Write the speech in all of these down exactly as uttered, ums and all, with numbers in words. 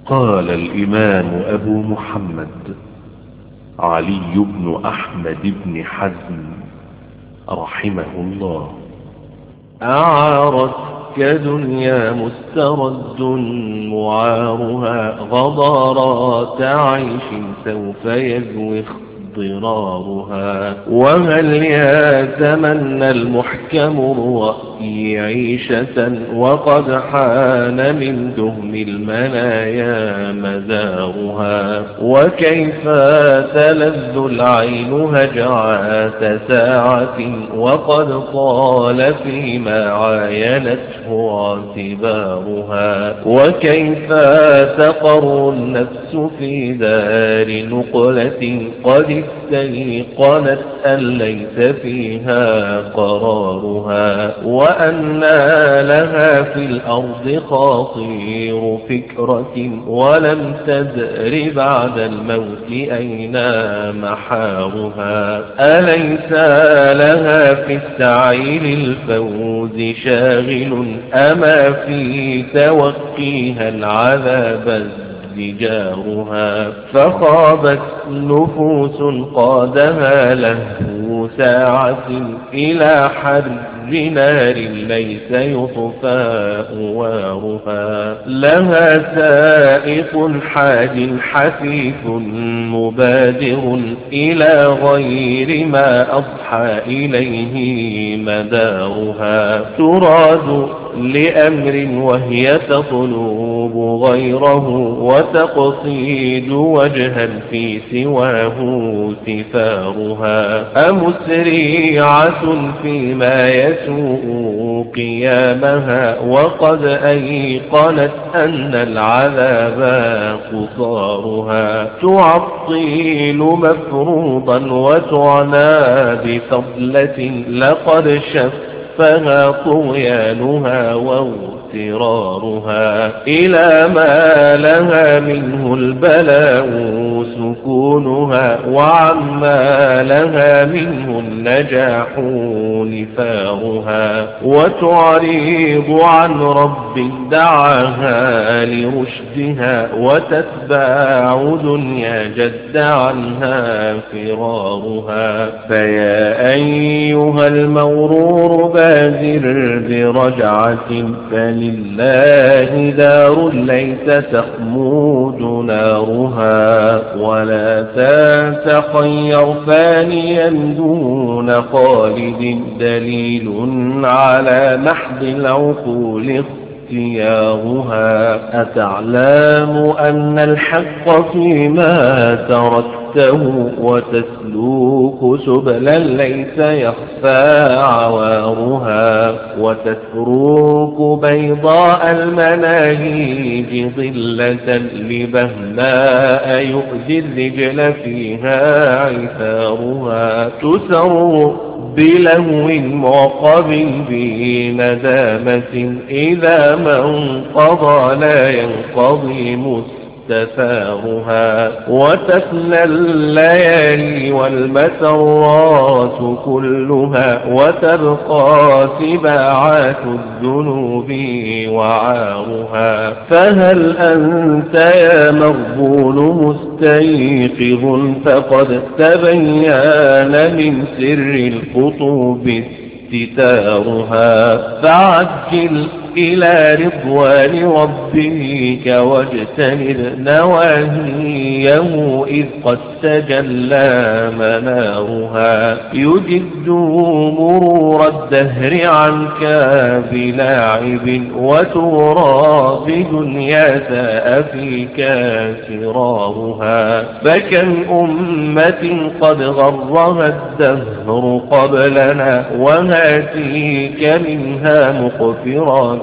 قال الإمام أبو محمد علي بن أحمد بن حزم رحمه الله: أعارتك دنيا مسترد معارها، غضارات عيش سوف يذوي اضطرارها. وهل يتمنى المحكم الرأي عيشة، وقد حان من دهم المنايا مدارها. وكيف تلذ العين هجعات ساعة، وقد طال فيما عاينته اعتبارها. وكيف تقر النفس في دار نقلة، قد استيقنت أن ليس فيها قرارها. وأن لها في الأرض خاطير فكرة، ولم تدر بعد الموت أين محارها. أليس لها في السعي للفوز شاغل، أما في توقيها العذاب جارها. فخابت نفوس قادها له ساعة، إلى حر نار ليس يطفى أوارها. لها سائق حاج حثيث مبادر، إلى غير ما أضحى إليه مدارها. تراد لأمر وهي تطلب غيره، وتقصيد وجها في سواه سفارها. أمسريعة فيما يسوء قيامها، وقد أيقنت أن العذاب قصارها. تعطيل مفروضا وتعنى بفضلة، لقد شف فها طغيانها واغترارها. إلى ما لها منه البلاء سكونها، وعما لها منه النجاح نفارها. وتعرض عن رب دعاها لرشدها، وتتباع دنيا جد عنها فرارها. فيا أيها المغرور بادر برجعة، فلله دار ليس تخمود نارها. ولا تتخير فانيا دون خالد، دليل على محض العقول اختيارها. أتعلم أن الحق فيما تركته، وتسلوك سبلا ليس يخفى عوارها. وتترك بيضاء المناهيج ظلة لبهماء يؤذي الرجل فيها عثارها. تسر بلهو معقب بندامة، إذا ما انقضى لا ينقضي مستثارها. وتفنى الليالي والمسرات كلها، وتبقى سباعات الذنوب وعارها. فهل أنت يا مغبون مستيقظ، فقد تبين من سر الخطوب استتارها. فعجل إلى رضوان ربك، واجتنب نواهيه، إذ قد تجلى منارها. يجد مرور الدهر عنك بلاعب، وترى بدنيا ساء فيك سرارها. فكم أمة قد غرها الدهر قبلنا، وهاتيك منها مقفرات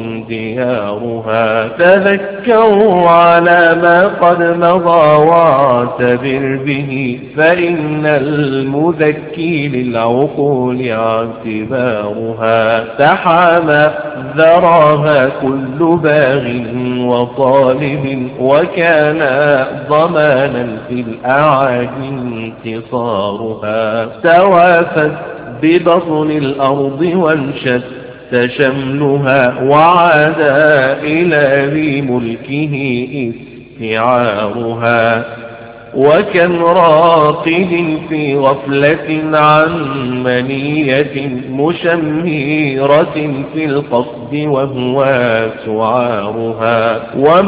ديارها. تذكروا على ما قد مضى واعتبر به، فإن المذكي للعقول اعتبارها. تحامى ذراها كل باغ وطالب، وكان ضمانا في الأعاجم انتصارها. توافت ببطن الأرض وانشت شملها وعدا إلى ذي ملكه استعارها. وكم راقد في غفلة عن منية مشميرة في القصد وهو سعارها.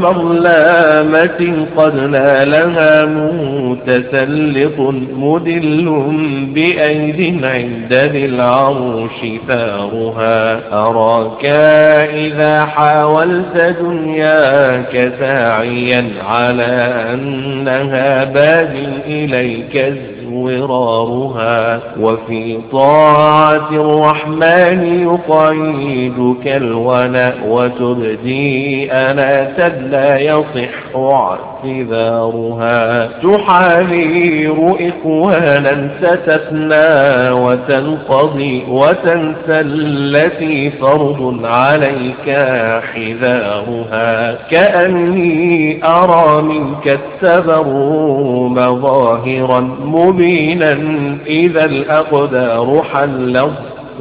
ومظلامة قد نالها متسلط مدل بأيد عند ذي العرش ثارها. أراك إذا حاولت دنياك ساعيا على أنها باد إليك زورارها. وفي طاعة الرحمن يقيدك الونى وتبدي أناسا لا يصح اعتذارها. تحاذير إخوانا ستفنى وتنقضي وتنسى التي فرض عليك حذارها. كأني أرى منك التبرم ظاهرا مبينا إذا الأقدار حلت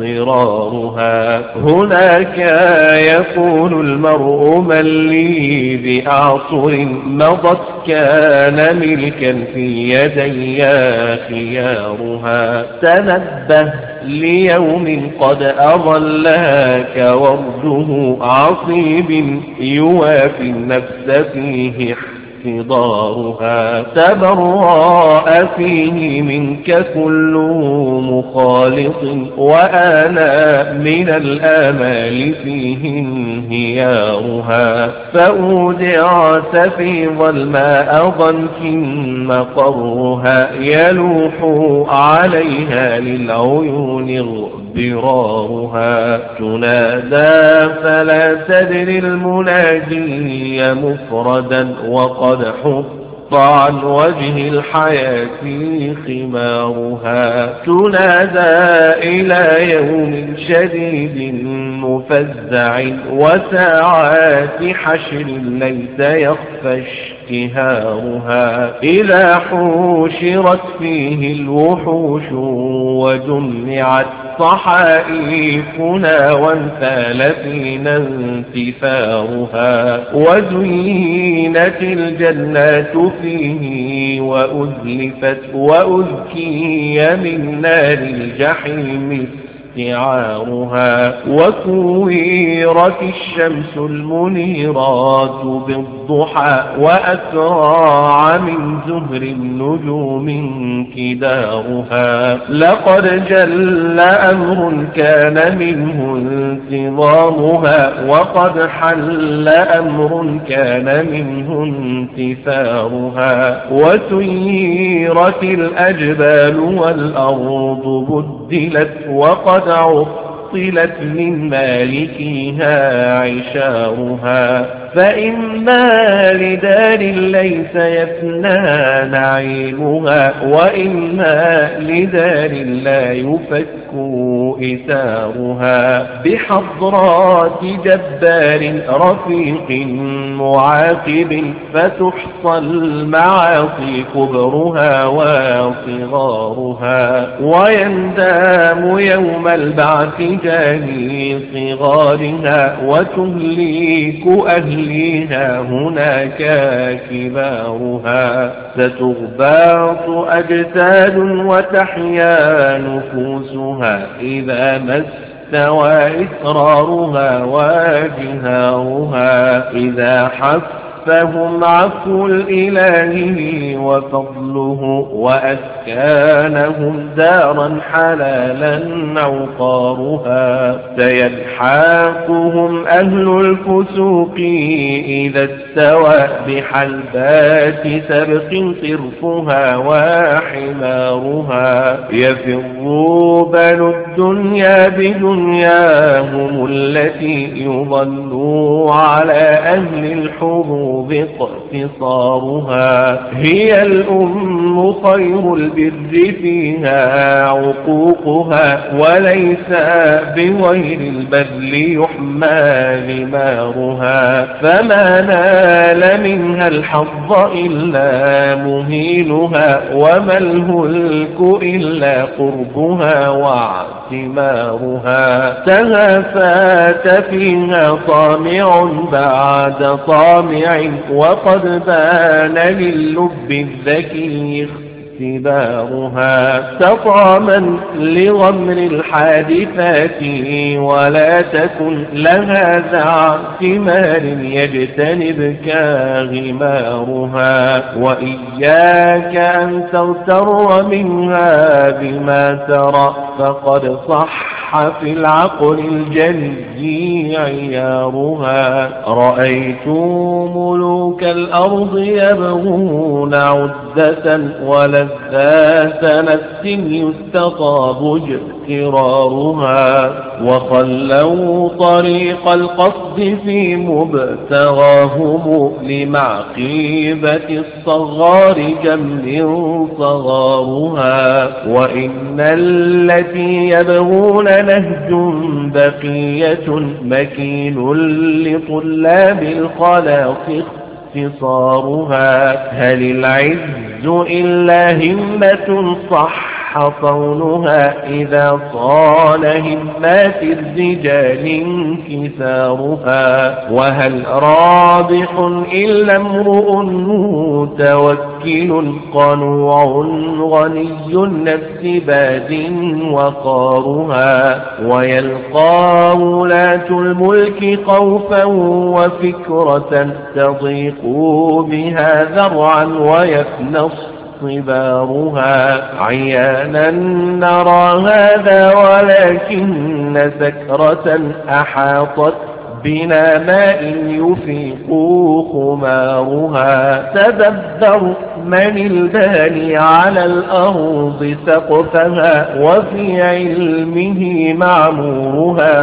ضرارها. هناك يقول المرء من لي بأعصر مضت كان ملكا في يدي خيارها. تنبه ليوم قد أظلك ورده عصيب يوافي النفس فيه احتضارها. تبرأ فيه منك كل مخالط وآنا من الآمال فيه انهيارها. فأودعت في ظلماء ضنك مقرها يلوح عليها للعيون اغبرارها. تنادى فلا تدري المناجي مفردا وقد حط عن وجه الحياة خمارها. تنادى إلى يوم شديد مفزع وساعات حشر ليس يخفى اشتهارها. إذا حوشرت فيه الوحوش وجمعت صحائفنا وانثال فينا انتفارها. وزينت الجنات فيه وأزلفت وأذكي من نار الجحيم استعارها. وكويرت الشمس المنيرات بالضحى وأسراع من زهر النجوم انكدارها. لقد جل أمر كان منه انتظامها وقد حل أمر كان منه انتفارها. وسيرت الأجبال والأرض بدلت وقد عطلت من مالكها عشارها. فإما لدار ليس يفنى نعيمها وإما لدار لا يفك إثارها. بحضرات جبار رفيق معاقب فتحصى المعاصي كبرها وصغارها. ويندام يوم البعث جاني صغارها وتهليك أهليها هناك كبارها. ستغباط أجساد وتحيا نفوسها إذا مس استوى إسرارها وجهارها. إذا حف فهم عفو الإله وفضله وأسكانهم دارا حلالا عقارها. سيلحاقهم أهل الفسوق إذا استوى بحلبات سبق طرفها وحمارها. يفر بنو الدنيا بدنياهم التي يضلوا على أهل الحروب باقتصارها. هي الأم خير البر فيها عقوقها وليس بغير البذل يحمى ثمارها. فما نال منها الحظ إلا مهينها وما الهلك إلا قربها واعتبارها. ثمارها تهافات فيها طامع بعد طامع وقد بان للب الذكي اختبارها تطامن لغمر الحادثات ولا تكن لها ذا ثمار يجتنبك غمارها وإياك أن تغتر منها بما ترى فقد صح في العقل الجلي عيارها رأيت ملوك الأرض يبغون عدة ولذات نفس يستطاب اجترارها وخلوا طريق القصد في مبتغاهم لمعقيبة الصغار جمل صغارها وإن التي يبغون نهج بقية مكين لطلاب الخلاص اختصارها هل العز إلا همة صح صونها إذا صان همات الرجال انكسارها وهل رابح إلا امرؤ متوكل قنوع غني النفس باد وقارها ويلقى ولاة الملك خوفا وفكرة تضيق بها ذرعا ويفنى صبارها عيانا نرى هذا ولكن سكرة أحاطت بنا ماء يفيق خمارها تدبر من الباني على الأرض سقفها وفي علمه معمورها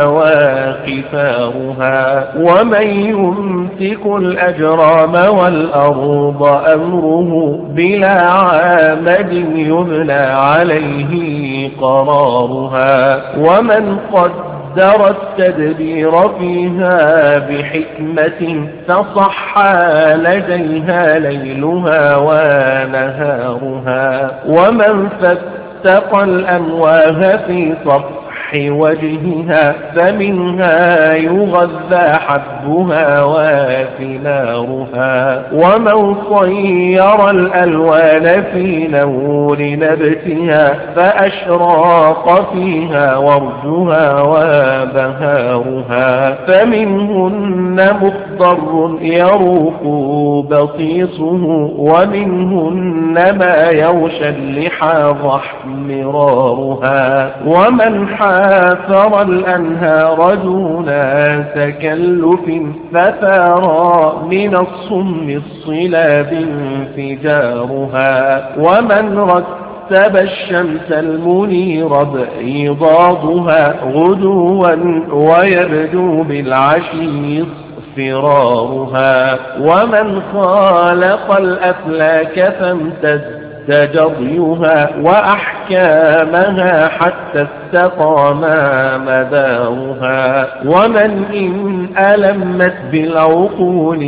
وقفارها ومن يمسك الأجرام والأرض أمره بلا عامد يبنى عليه قرارها ومن قد قدر التدبير فيها بحكمة فصحى لديها ليلها ونهارها ومن فتق الأمواه في صفح وجهها فمنها يغذى حبها وثمارها ومن صير الألوان في نور نبتها فأشراق فيها ورجها وبهارها فمنهن مخضر يروق بطيصه ومنهن ما يغشى اللحى ضحمرارها ومن حافر الأنهار دون تكلف فثارى من الصم الصلاب انفجارها ومن رتب الشمس المنير بإيضاضها غدوا ويبدو بالعشي اصفرارها ومن خالق الأفلاك فامتد تجريها وأحكامها حتى استقام مدارها ومن إن ألمت بالعقول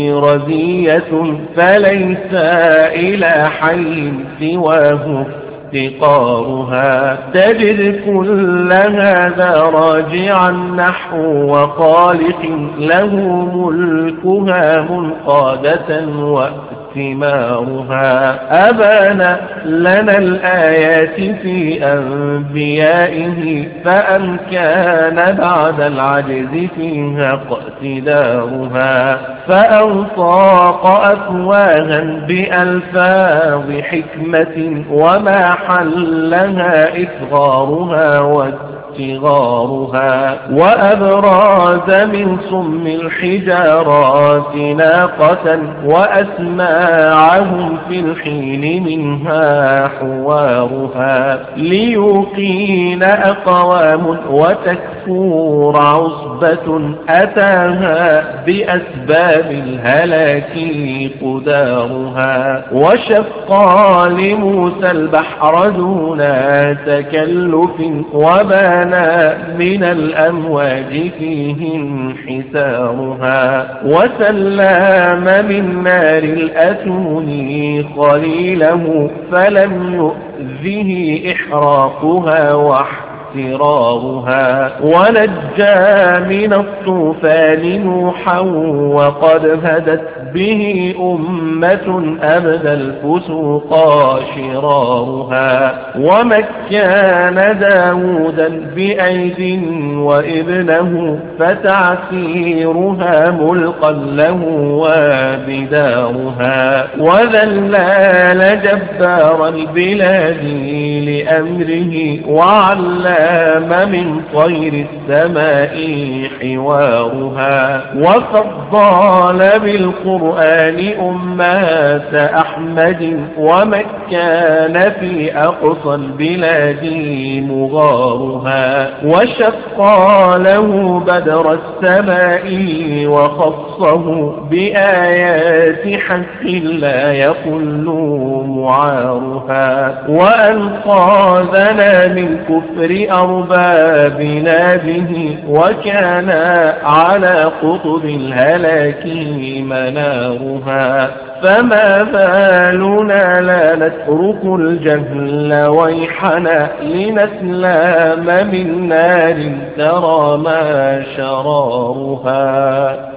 رزية فليس إلى حي سواه افتقارها تجد كل هذا راجعا نحو وخالق له ملكها منقادة وثمارها أبان لنا الآيات في أنبيائه فأن كان بعد العجز فيها اقتدارها فأنطاق أفواها بألفاظ حكمة وما حلها إصغارها واتغارها وأبراز من صم الحجارات ناقة وأسماعهم في الحين منها حوارها ليقين أقوام وتكفور عصبة أتاها بأسباب الهلاك قدارها وشقى لموسى البحر دون تكلف وبانا من الأمواج فيه انحسارها وسلام من نار الأتون خليله فلم يؤذه إحراقها واحتراقها واغترارها. ونجى من الطوفان نوحا وقد هدت به أمة أبدى الفسوق شرارها. ومكان داودا بأيد وابنه فتعسيرها ملقا له وبدارها. وذلال جبار البلاد لأمره وعلام من طير السماء حوارها. وفضل بالقرآن أمات أحمد ومكان في أقصى البلاد مغارها. وشق له بدر السماء وخصه بآيات حق لا يقل معارها. وأنقاذنا من كفر أربابنا به وكان على قطب الهلاك منارها. فما بالنا لا نترك الجهل ويحنا لنسلام من نار ترى ما شرارها.